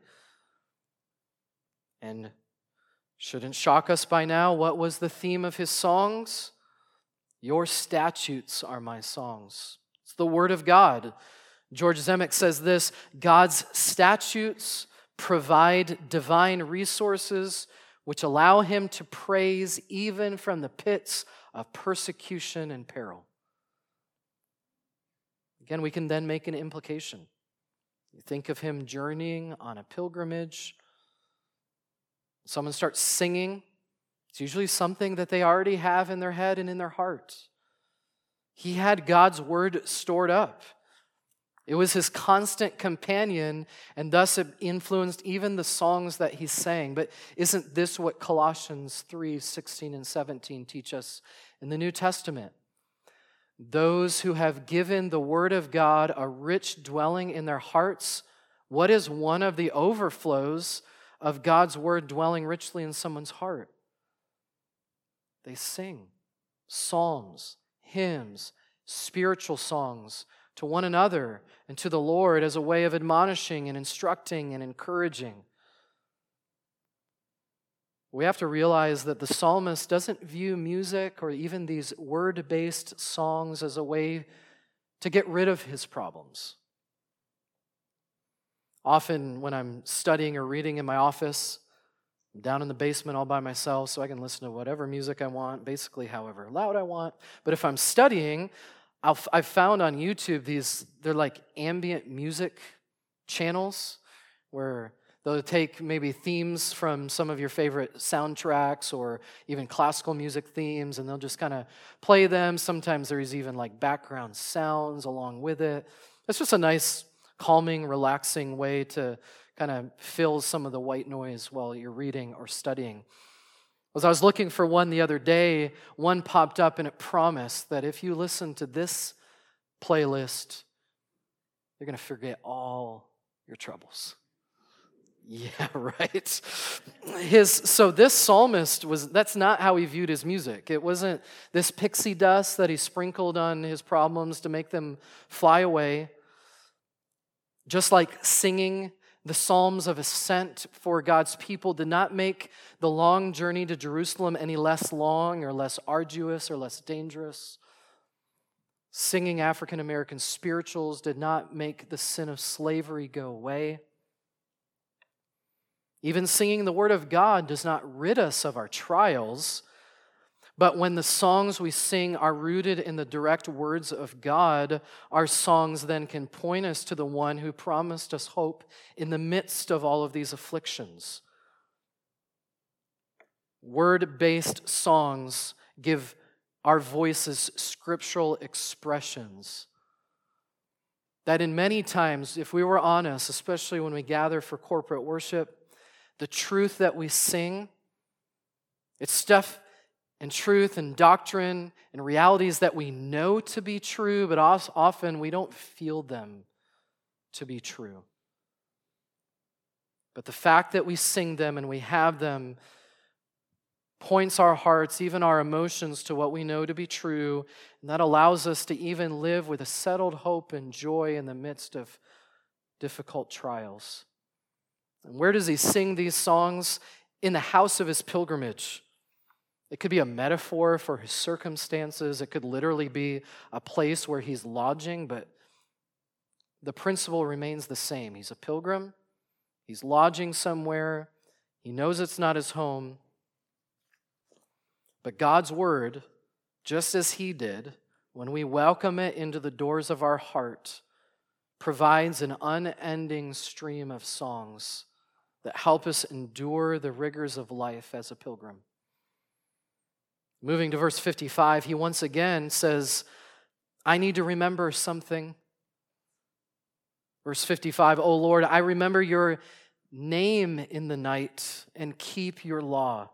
And shouldn't shock us by now, what was the theme of his songs? Your statutes are my songs. It's the word of God. George Zemek says this: God's statutes provide divine resources which allow him to praise even from the pits of persecution and peril. Again, we can then make an implication. You think of him journeying on a pilgrimage. Someone starts singing. It's usually something that they already have in their head and in their heart. He had God's word stored up. It was his constant companion, and thus it influenced even the songs that he sang. But isn't this what Colossians three sixteen and seventeen teach us in the New Testament? Those who have given the word of God a rich dwelling in their hearts, what is one of the overflows of God's word dwelling richly in someone's heart? They sing psalms, hymns, spiritual songs to one another and to the Lord as a way of admonishing and instructing and encouraging. We have to realize that the psalmist doesn't view music or even these word-based songs as a way to get rid of his problems. Often when I'm studying or reading in my office, I'm down in the basement all by myself so I can listen to whatever music I want, basically however loud I want. But if I'm studying, I'll, I've found on YouTube these, they're like ambient music channels where they'll take maybe themes from some of your favorite soundtracks or even classical music themes, and they'll just kind of play them. Sometimes there's even like background sounds along with it. It's just a nice calming, relaxing way to kind of fill some of the white noise while you're reading or studying. As I was looking for one the other day, one popped up and it promised that if you listen to this playlist, you're going to forget all your troubles. Yeah, right. His so this psalmist was that's not how he viewed his music. It wasn't this pixie dust that he sprinkled on his problems to make them fly away. Just like singing the psalms of ascent for God's people did not make the long journey to Jerusalem any less long or less arduous or less dangerous. Singing African American spirituals did not make the sin of slavery go away. Even singing the Word of God does not rid us of our trials, but when the songs we sing are rooted in the direct words of God, our songs then can point us to the one who promised us hope in the midst of all of these afflictions. Word-based songs give our voices scriptural expressions that in many times, if we were honest, especially when we gather for corporate worship, the truth that we sing, it's stuff and truth and doctrine and realities that we know to be true, but often we don't feel them to be true. But the fact that we sing them and we have them points our hearts, even our emotions, to what we know to be true, and that allows us to even live with a settled hope and joy in the midst of difficult trials. And where does he sing these songs? In the house of his pilgrimage. It could be a metaphor for his circumstances. It could literally be a place where he's lodging, but the principle remains the same. He's a pilgrim. He's lodging somewhere. He knows it's not his home. But God's word, just as he did, when we welcome it into the doors of our heart, provides an unending stream of songs that help us endure the rigors of life as a pilgrim. Moving to verse fifty-five, he once again says, I need to remember something. Verse fifty-five, O Lord, I remember your name in the night and keep your law.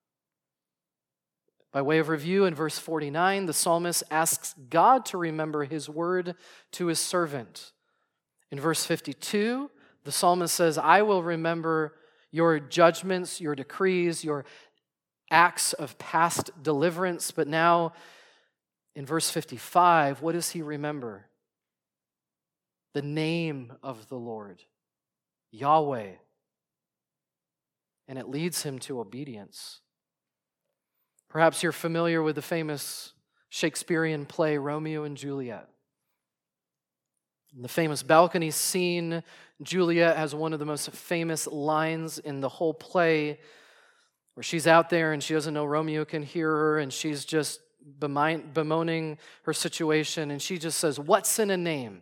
By way of review, in verse forty-nine, the psalmist asks God to remember his word to his servant. In verse fifty-two, the psalmist says, I will remember your judgments, your decrees, your acts of past deliverance. But now, in verse fifty-five, what does he remember? The name of the Lord, Yahweh. And it leads him to obedience. Perhaps you're familiar with the famous Shakespearean play, Romeo and Juliet. In the famous balcony scene, Juliet has one of the most famous lines in the whole play, where she's out there and she doesn't know Romeo can hear her, and she's just bemoaning her situation, and she just says, what's in a name?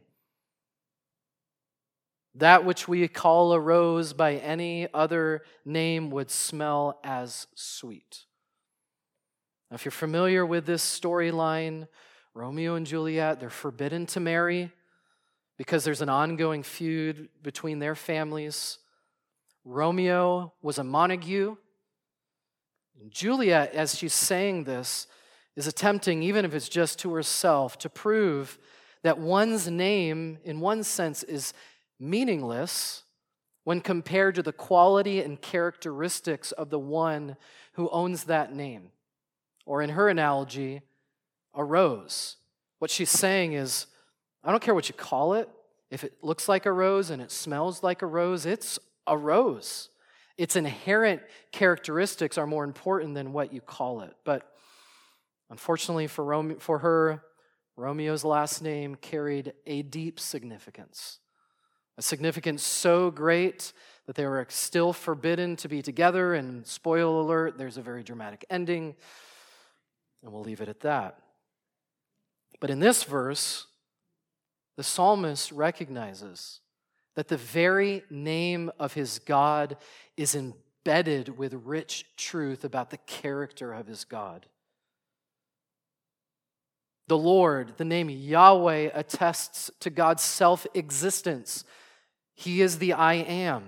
That which we call a rose by any other name would smell as sweet. Now, if you're familiar with this storyline, Romeo and Juliet, they're forbidden to marry because there's an ongoing feud between their families. Romeo was a Montague. Juliet, as she's saying this, is attempting, even if it's just to herself, to prove that one's name, in one sense, is meaningless when compared to the quality and characteristics of the one who owns that name. Or in her analogy, a rose. What she's saying is, I don't care what you call it. If it looks like a rose and it smells like a rose, it's a rose. Its inherent characteristics are more important than what you call it. But unfortunately for Rome, for her, Romeo's last name carried a deep significance. A significance so great that they were still forbidden to be together, and spoiler alert, there's a very dramatic ending. And we'll leave it at that. But in this verse, the psalmist recognizes that the very name of his God is embedded with rich truth about the character of his God. The Lord, the name Yahweh, attests to God's self-existence. He is the I am.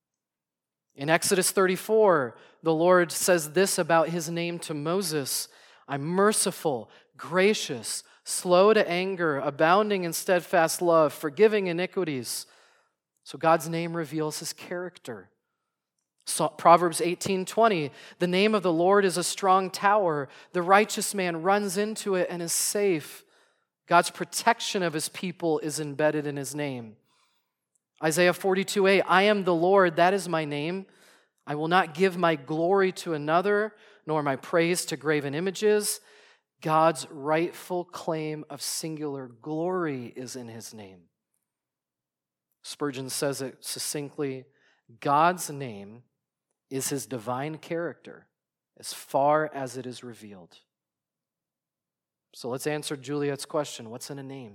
In Exodus thirty-four, the Lord says this about his name to Moses: I'm merciful, gracious, slow to anger, abounding in steadfast love, forgiving iniquities. So God's name reveals his character. So Proverbs eighteen twenty, the name of the Lord is a strong tower. The righteous man runs into it and is safe. God's protection of his people is embedded in his name. Isaiah forty-two eight, I am the Lord, that is my name. I will not give my glory to another, nor my praise to graven images. God's rightful claim of singular glory is in his name. Spurgeon says it succinctly, God's name is his divine character as far as it is revealed. So let's answer Juliet's question, what's in a name?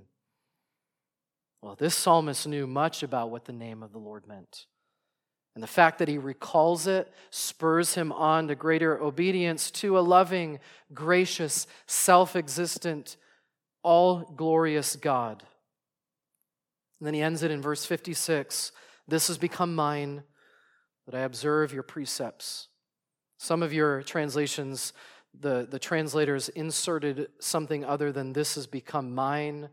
Well, this psalmist knew much about what the name of the Lord meant. And the fact that he recalls it spurs him on to greater obedience to a loving, gracious, self-existent, all-glorious God. And then he ends it in verse fifty-six. This has become mine, that I observe your precepts. Some of your translations, the, the translators inserted something other than this has become mine.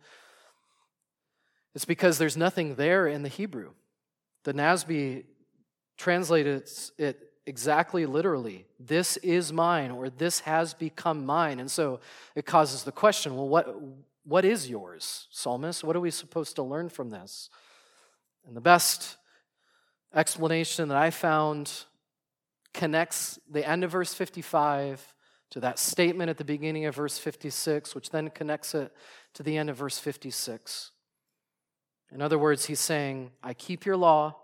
It's because there's nothing there in the Hebrew. The N A S B translated it exactly literally. This is mine, or this has become mine. And so it causes the question, well, what, what is yours, psalmist? What are we supposed to learn from this? And the best explanation that I found connects the end of verse fifty-five to that statement at the beginning of verse fifty-six, which then connects it to the end of verse fifty-six. In other words, he's saying, I keep your law.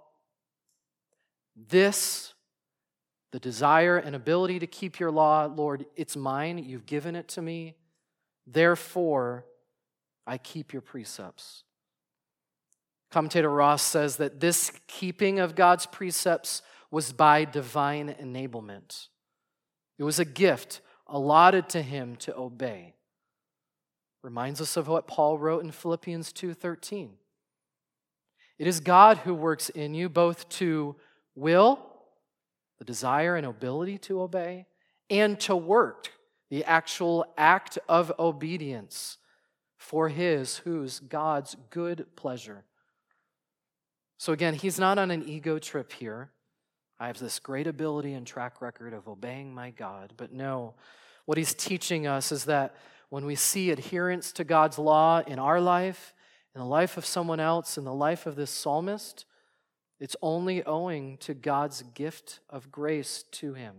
This, the desire and ability to keep your law, Lord, it's mine. You've given it to me. Therefore, I keep your precepts. Commentator Ross says that this keeping of God's precepts was by divine enablement. It was a gift allotted to him to obey. Reminds us of what Paul wrote in Philippians two thirteen. It is God who works in you both to will, the desire and ability to obey, and to work, the actual act of obedience for his, whose, God's good pleasure. So again, he's not on an ego trip here. I have this great ability and track record of obeying my God. But no, what he's teaching us is that when we see adherence to God's law in our life, in the life of someone else, in the life of this psalmist, it's only owing to God's gift of grace to him.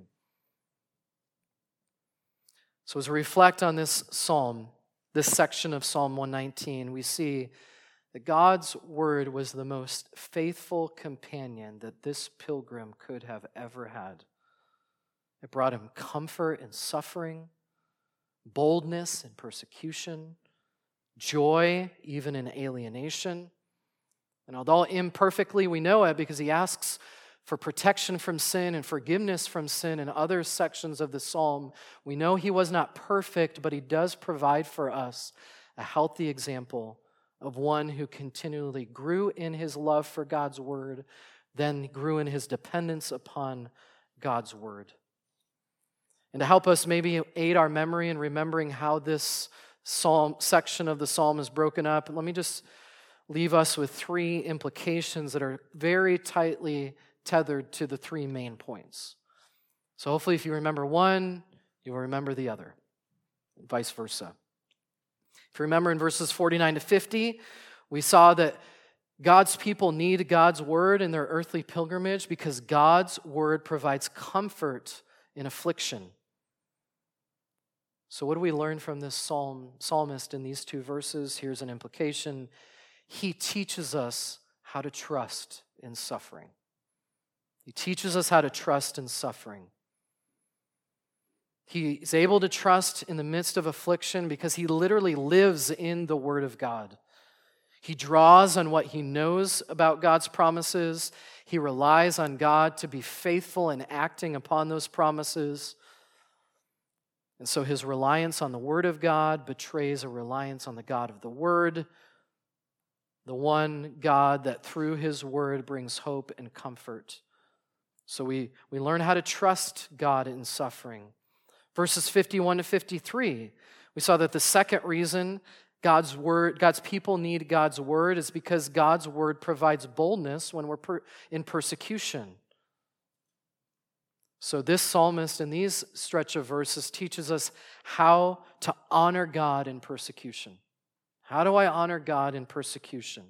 So as we reflect on this psalm, this section of Psalm one nineteen, we see that God's word was the most faithful companion that this pilgrim could have ever had. It brought him comfort in suffering, boldness in persecution, joy even in alienation. And although imperfectly, we know it because he asks for protection from sin and forgiveness from sin in other sections of the psalm. We know he was not perfect, but he does provide for us a healthy example of one who continually grew in his love for God's word, then grew in his dependence upon God's word. And to help us maybe aid our memory in remembering how this psalm section of the psalm is broken up, let me just leave us with three implications that are very tightly tethered to the three main points. So hopefully if you remember one, you'll remember the other, and vice versa. If you remember in verses forty-nine to fifty, we saw that God's people need God's word in their earthly pilgrimage because God's word provides comfort in affliction. So what do we learn from this psalm, psalmist in these two verses? Here's an implication. He teaches us how to trust in suffering. He teaches us how to trust in suffering. He is able to trust in the midst of affliction because he literally lives in the Word of God. He draws on what he knows about God's promises. He relies on God to be faithful in acting upon those promises. And so his reliance on the Word of God betrays a reliance on the God of the Word, the one God that through his Word brings hope and comfort. So we, we learn how to trust God in suffering. Verses fifty-one to fifty-three, we saw that the second reason God's word, God's people need God's word is because God's word provides boldness when we're per, in persecution. So this psalmist in these stretch of verses teaches us how to honor God in persecution. How do I honor God in persecution?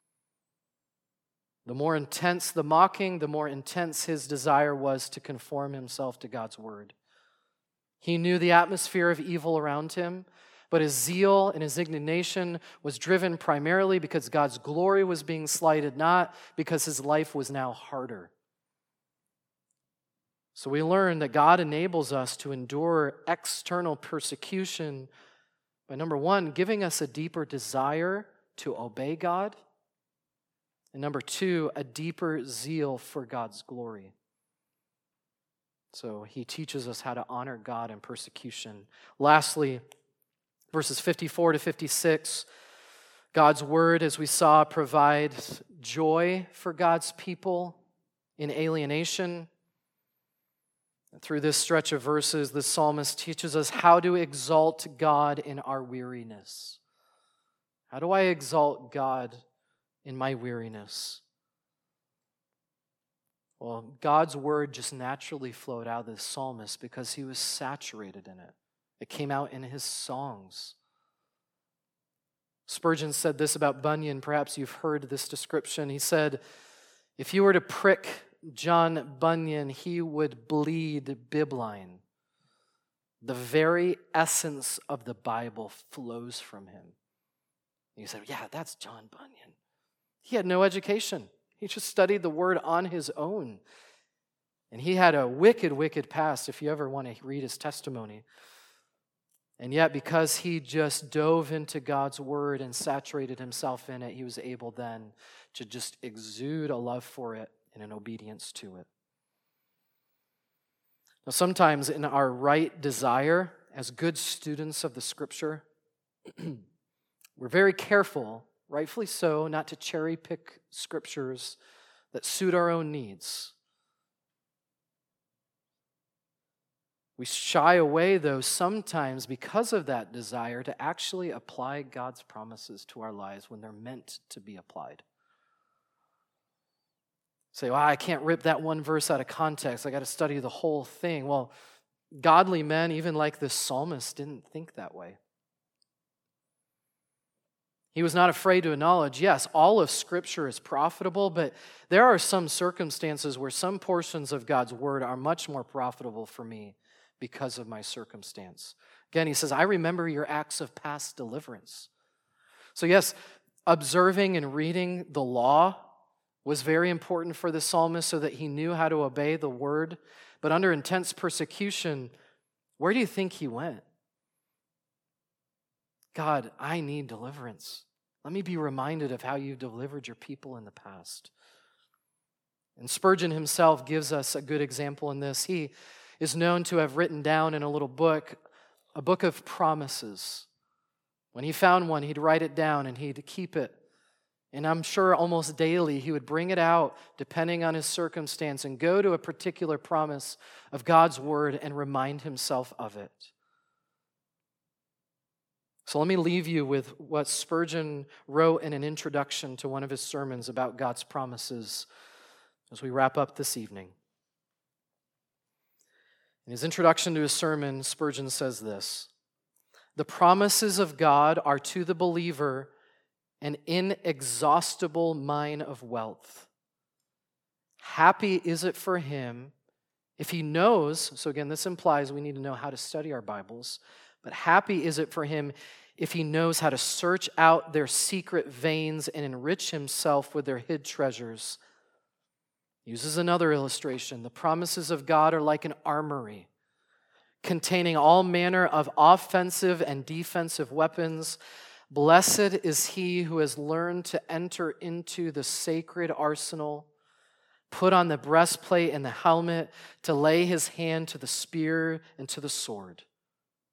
The more intense the mocking, the more intense his desire was to conform himself to God's word. He knew the atmosphere of evil around him, but his zeal and his indignation was driven primarily because God's glory was being slighted, not because his life was now harder. So we learn that God enables us to endure external persecution by, number one, giving us a deeper desire to obey God, and number two, a deeper zeal for God's glory. So he teaches us how to honor God in persecution. Lastly, verses fifty-four to fifty-six, God's word, as we saw, provides joy for God's people in alienation. And through this stretch of verses, the psalmist teaches us how to exalt God in our weariness. How do I exalt God in my weariness? Well, God's word just naturally flowed out of this psalmist because he was saturated in it. It came out in his songs. Spurgeon said this about Bunyan. Perhaps you've heard this description. He said, if you were to prick John Bunyan, he would bleed bibline. The very essence of the Bible flows from him. And you said, yeah, that's John Bunyan. He had no education. He just studied the word on his own. And he had a wicked, wicked past, if you ever want to read his testimony. And yet, because he just dove into God's word and saturated himself in it, he was able then to just exude a love for it and an obedience to it. Now, sometimes in our right desire, as good students of the Scripture, we're very careful, rightfully so, not to cherry pick scriptures that suit our own needs. We shy away, though, sometimes because of that desire to actually apply God's promises to our lives when they're meant to be applied. Say, well, I can't rip that one verse out of context. I got to study the whole thing. Well, godly men, even like this psalmist, didn't think that way. He was not afraid to acknowledge, yes, all of Scripture is profitable, but there are some circumstances where some portions of God's word are much more profitable for me because of my circumstance. Again, he says, I remember your acts of past deliverance. So yes, observing and reading the law was very important for the psalmist so that he knew how to obey the word. But under intense persecution, where do you think he went? God, I need deliverance. Let me be reminded of how you've delivered your people in the past. And Spurgeon himself gives us a good example in this. He is known to have written down in a little book, a book of promises. When he found one, he'd write it down and he'd keep it. And I'm sure almost daily he would bring it out, depending on his circumstance, and go to a particular promise of God's word and remind himself of it. So let me leave you with what Spurgeon wrote in an introduction to one of his sermons about God's promises as we wrap up this evening. In his introduction to his sermon, Spurgeon says this: the promises of God are to the believer an inexhaustible mine of wealth. Happy is it for him if he knows, so again, this implies we need to know how to study our Bibles, but happy is it for him if he knows how to search out their secret veins and enrich himself with their hid treasures. He uses another illustration. The promises of God are like an armory containing all manner of offensive and defensive weapons. Blessed is he who has learned to enter into the sacred arsenal, put on the breastplate and the helmet, to lay his hand to the spear and to the sword.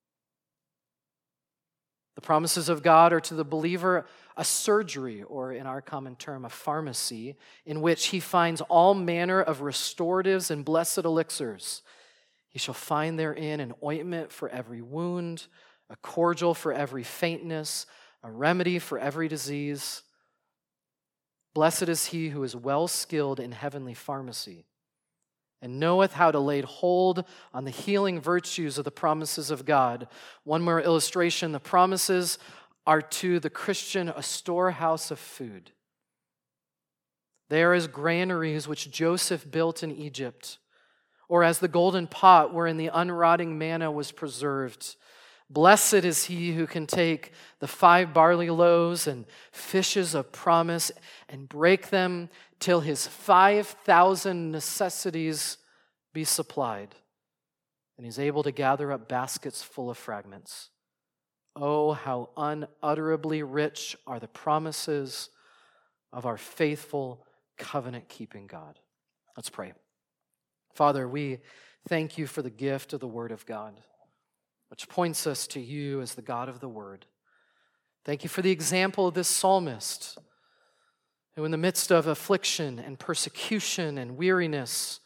The promises of God are to the believer a surgery, or in our common term, a pharmacy, in which he finds all manner of restoratives and blessed elixirs. He shall find therein an ointment for every wound, a cordial for every faintness, a remedy for every disease. Blessed is he who is well skilled in heavenly pharmacy, and knoweth how to lay hold on the healing virtues of the promises of God. One more illustration: the promises are to the Christian a storehouse of food. They are as granaries which Joseph built in Egypt, or as the golden pot wherein the unrotting manna was preserved. Blessed is he who can take the five barley loaves and fishes of promise and break them till his five thousand necessities be supplied, and he's able to gather up baskets full of fragments. Oh, how unutterably rich are the promises of our faithful, covenant-keeping God. Let's pray. Father, we thank you for the gift of the Word of God, which points us to you as the God of the Word. Thank you for the example of this psalmist, who in the midst of affliction and persecution and weariness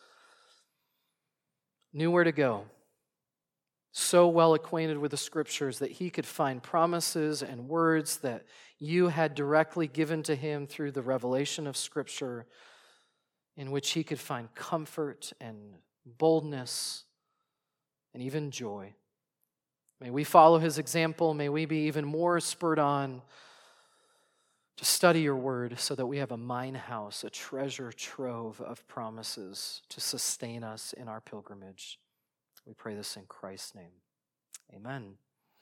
knew where to go, so well acquainted with the Scriptures that he could find promises and words that you had directly given to him through the revelation of Scripture, in which he could find comfort and boldness and even joy. May we follow his example. May we be even more spurred on to study your word so that we have a mine house, a treasure trove of promises to sustain us in our pilgrimage. We pray this in Christ's name. Amen.